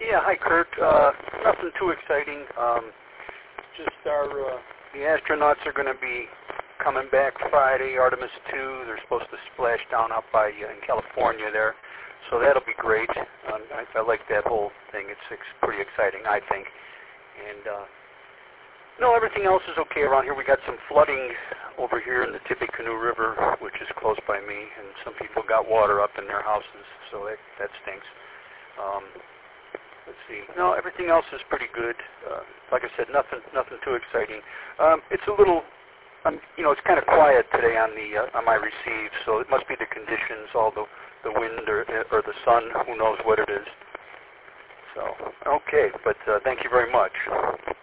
Yeah, hi Kurt. Nothing too exciting. Just the astronauts are going to be coming back Friday, Artemis 2. They're supposed to splash down up by in California there, so that'll be great. I like that whole thing. It's pretty exciting, I think. And no, everything else is okay around here. We got some flooding over here in the Tippecanoe River, which is close by me, and some people got water up in their houses, so that stinks. Let's see. No, everything else is pretty good. Like I said, nothing too exciting. It's a little, it's kind of quiet today on my receive, so it must be the conditions, all the wind or the sun. Who knows what it is? So okay, but thank you very much.